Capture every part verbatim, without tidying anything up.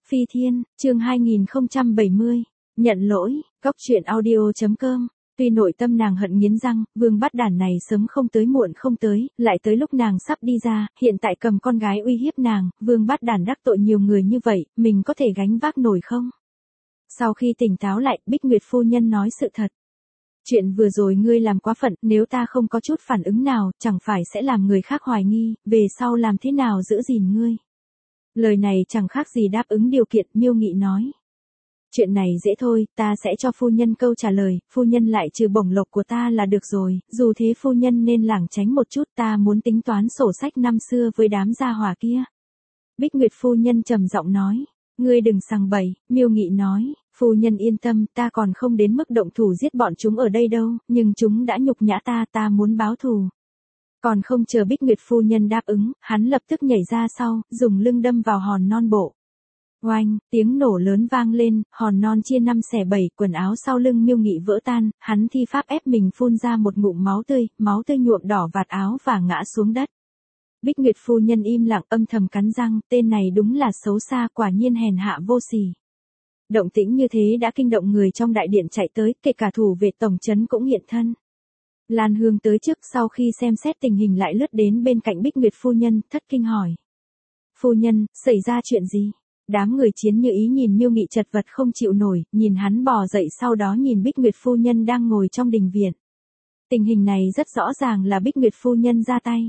Phi Thiên, chương hai nghìn không trăm bảy mươi, nhận lỗi, Cóc truyện audio chấm com. Tuy nội tâm nàng hận nghiến răng, Vương Bát Đản này sớm không tới muộn không tới, lại tới lúc nàng sắp đi ra, hiện tại cầm con gái uy hiếp nàng, Vương Bát Đản đắc tội nhiều người như vậy, mình có thể gánh vác nổi không? Sau khi tỉnh táo lại, Bích Nguyệt phu nhân nói sự thật. Chuyện vừa rồi ngươi làm quá phận, nếu ta không có chút phản ứng nào, chẳng phải sẽ làm người khác hoài nghi, về sau làm thế nào giữ gìn ngươi? Lời này chẳng khác gì đáp ứng điều kiện, Miêu Nghị nói. Chuyện này dễ thôi, ta sẽ cho phu nhân câu trả lời, phu nhân lại trừ bổng lộc của ta là được rồi, dù thế phu nhân nên lảng tránh một chút, ta muốn tính toán sổ sách năm xưa với đám gia hỏa kia. Bích Nguyệt phu nhân trầm giọng nói, ngươi đừng sằng bậy, Miêu Nghị nói, phu nhân yên tâm, ta còn không đến mức động thủ giết bọn chúng ở đây đâu, nhưng chúng đã nhục nhã ta, ta muốn báo thù. Còn không chờ Bích Nguyệt phu nhân đáp ứng, hắn lập tức nhảy ra sau, dùng lưng đâm vào hòn non bộ. Oanh, tiếng nổ lớn vang lên, hòn non chia năm xẻ bảy, quần áo sau lưng Miêu Nghị vỡ tan, hắn thi pháp ép mình phun ra một ngụm máu tươi, máu tươi nhuộm đỏ vạt áo và ngã xuống đất. Bích Nguyệt phu nhân im lặng âm thầm cắn răng, tên này đúng là xấu xa, quả nhiên hèn hạ vô sỉ. Động tĩnh như thế đã kinh động người trong đại điện chạy tới, kể cả thủ vệ tổng trấn cũng hiện thân. Lan Hương tới trước, sau khi xem xét tình hình lại lướt đến bên cạnh Bích Nguyệt phu nhân, thất kinh hỏi. Phu nhân, xảy ra chuyện gì? Đám người Chiến Như Ý nhìn Miêu Nghị chật vật không chịu nổi, nhìn hắn bò dậy sau đó nhìn Bích Nguyệt phu nhân đang ngồi trong đình viện. Tình hình này rất rõ ràng là Bích Nguyệt phu nhân ra tay.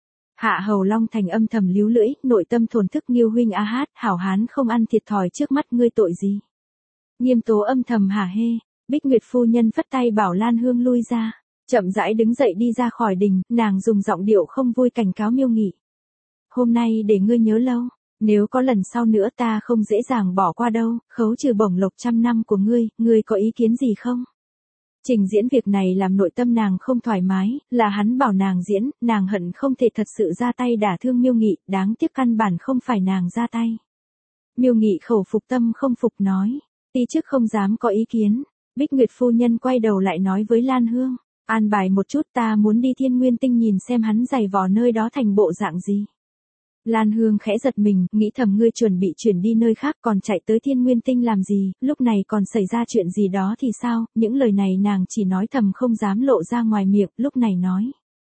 Hạ Hầu Long Thành âm thầm líu lưỡi, nội tâm thổn thức, Nghiêu huynh a hát, hảo hán không ăn thiệt thòi trước mắt ngươi tội gì? Nghiêm Tố âm thầm hả hê, Bích Nguyệt phu nhân phất tay bảo Lan Hương lui ra, chậm rãi đứng dậy đi ra khỏi đình, nàng dùng giọng điệu không vui cảnh cáo Miêu Nghị. Hôm nay để ngươi nhớ lâu, nếu có lần sau nữa ta không dễ dàng bỏ qua đâu, khấu trừ bổng lộc trăm năm của ngươi, ngươi có ý kiến gì không? Trình diễn việc này làm nội tâm nàng không thoải mái, là hắn bảo nàng diễn, nàng hận không thể thật sự ra tay đả thương Miêu Nghị, đáng tiếc căn bản không phải nàng ra tay. Miêu Nghị khẩu phục tâm không phục nói, ti chức không dám có ý kiến. Bích Nguyệt phu nhân quay đầu lại nói với Lan Hương, an bài một chút, ta muốn đi Thiên Nguyên Tinh nhìn xem hắn giày vò nơi đó thành bộ dạng gì. Lan Hương khẽ giật mình, nghĩ thầm ngươi chuẩn bị chuyển đi nơi khác còn chạy tới Thiên Nguyên Tinh làm gì, lúc này còn xảy ra chuyện gì đó thì sao, những lời này nàng chỉ nói thầm không dám lộ ra ngoài miệng, lúc này nói.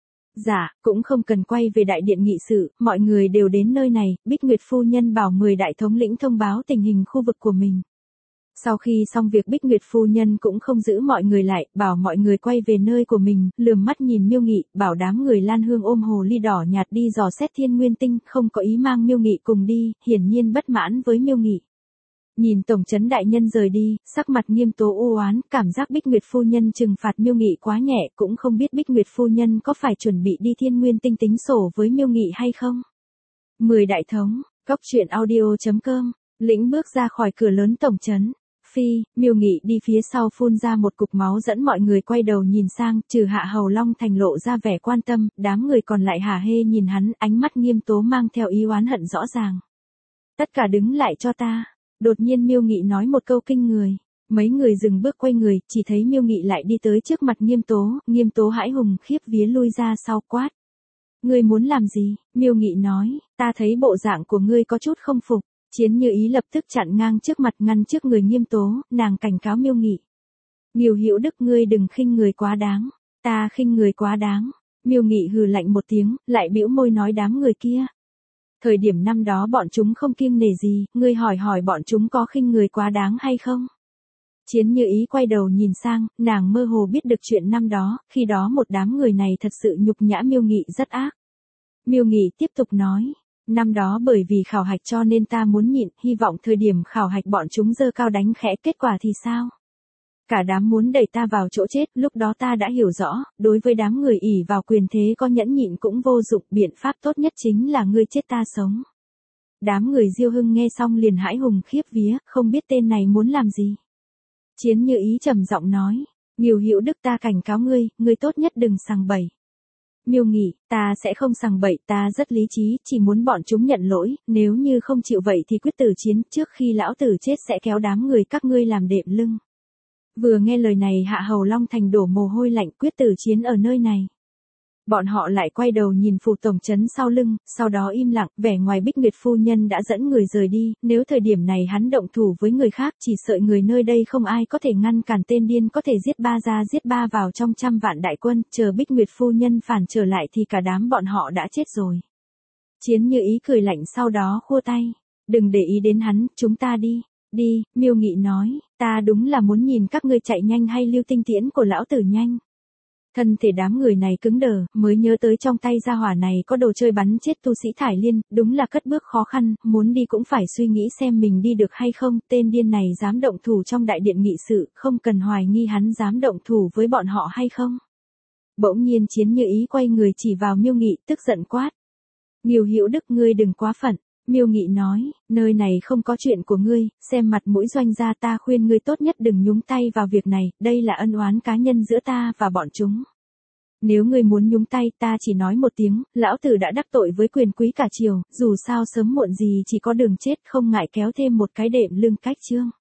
Dạ, cũng không cần quay về đại điện nghị sự, mọi người đều đến nơi này, Bích Nguyệt phu nhân bảo mười đại thống lĩnh thông báo tình hình khu vực của mình. Sau khi xong việc Bích Nguyệt phu nhân cũng không giữ mọi người lại, bảo mọi người quay về nơi của mình, lườm mắt nhìn Miêu Nghị, bảo đám người Lan Hương ôm hồ ly đỏ nhạt đi dò xét Thiên Nguyên Tinh, không có ý mang Miêu Nghị cùng đi, hiển nhiên bất mãn với Miêu Nghị. Nhìn tổng trấn đại nhân rời đi, sắc mặt Nghiêm Tố u oán, cảm giác Bích Nguyệt phu nhân trừng phạt Miêu Nghị quá nhẹ, cũng không biết Bích Nguyệt phu nhân có phải chuẩn bị đi Thiên Nguyên Tinh tính sổ với Miêu Nghị hay không. Mười đại thống, Cóc truyện audio chấm com, lĩnh bước ra khỏi cửa lớn tổng trấn. Phi, Miêu Nghị đi phía sau phun ra một cục máu dẫn mọi người quay đầu nhìn sang, trừ Hạ Hầu Long Thành lộ ra vẻ quan tâm, đám người còn lại hả hê nhìn hắn, ánh mắt Nghiêm Tố mang theo ý oán hận rõ ràng. Tất cả đứng lại cho ta. Đột nhiên Miêu Nghị nói một câu kinh người. Mấy người dừng bước quay người, chỉ thấy Miêu Nghị lại đi tới trước mặt Nghiêm Tố, Nghiêm Tố hãi hùng khiếp vía lui ra sau quát. Ngươi muốn làm gì? Miêu Nghị nói, ta thấy bộ dạng của ngươi có chút không phục. Chiến Như Ý lập tức chặn ngang trước mặt ngăn trước người Nghiêm Tố, nàng cảnh cáo Miêu Nghị. Nghiêu Hữu Đức ngươi đừng khinh người quá đáng, ta khinh người quá đáng. Miêu Nghị hừ lạnh một tiếng, lại bĩu môi nói đám người kia. Thời điểm năm đó bọn chúng không kiêng nể gì, ngươi hỏi hỏi bọn chúng có khinh người quá đáng hay không? Chiến Như Ý quay đầu nhìn sang, nàng mơ hồ biết được chuyện năm đó, khi đó một đám người này thật sự nhục nhã Miêu Nghị rất ác. Miêu Nghị tiếp tục nói. Năm đó bởi vì khảo hạch cho nên ta muốn nhịn, hy vọng thời điểm khảo hạch bọn chúng giơ cao đánh khẽ, kết quả thì sao? Cả đám muốn đẩy ta vào chỗ chết, lúc đó ta đã hiểu rõ, đối với đám người ỷ vào quyền thế có nhẫn nhịn cũng vô dụng, biện pháp tốt nhất chính là ngươi chết ta sống. Đám người Diêu Hưng nghe xong liền hãi hùng khiếp vía, không biết tên này muốn làm gì. Chiến Như Ý trầm giọng nói, Nghiêu Hữu Đức ta cảnh cáo ngươi, ngươi tốt nhất đừng sằng bậy. Miêu Nghị, ta sẽ không sằng bậy, ta rất lý trí, chỉ muốn bọn chúng nhận lỗi, nếu như không chịu vậy thì quyết tử chiến, trước khi lão tử chết sẽ kéo đám người các ngươi làm đệm lưng. Vừa nghe lời này Hạ Hầu Long Thành đổ mồ hôi lạnh, quyết tử chiến ở nơi này. Bọn họ lại quay đầu nhìn phủ tổng trấn sau lưng, sau đó im lặng, vẻ ngoài Bích Nguyệt phu nhân đã dẫn người rời đi, nếu thời điểm này hắn động thủ với người khác chỉ sợ người nơi đây không ai có thể ngăn cản tên điên có thể giết ba ra giết ba vào trong trăm vạn đại quân, chờ Bích Nguyệt phu nhân phản trở lại thì cả đám bọn họ đã chết rồi. Chiến Như Ý cười lạnh sau đó khua tay, đừng để ý đến hắn, chúng ta đi. Đi, Miêu Nghị nói, ta đúng là muốn nhìn các ngươi chạy nhanh hay lưu tinh tiễn của lão tử nhanh. Thân thể đám người này cứng đờ, mới nhớ tới trong tay gia hỏa này có đồ chơi bắn chết tu sĩ Thải Liên, đúng là cất bước khó khăn, muốn đi cũng phải suy nghĩ xem mình đi được hay không, tên điên này dám động thủ trong đại điện nghị sự, không cần hoài nghi hắn dám động thủ với bọn họ hay không. Bỗng nhiên Chiến Như Ý quay người chỉ vào Miêu Nghị, tức giận quát. Miêu Hữu Đức, ngươi đừng quá phận. Miêu Nghị nói, nơi này không có chuyện của ngươi, xem mặt mũi doanh gia ta khuyên ngươi tốt nhất đừng nhúng tay vào việc này, đây là ân oán cá nhân giữa ta và bọn chúng. Nếu ngươi muốn nhúng tay ta chỉ nói một tiếng, lão tử đã đắc tội với quyền quý cả triều, dù sao sớm muộn gì chỉ có đường chết không ngại kéo thêm một cái đệm lưng cách chương.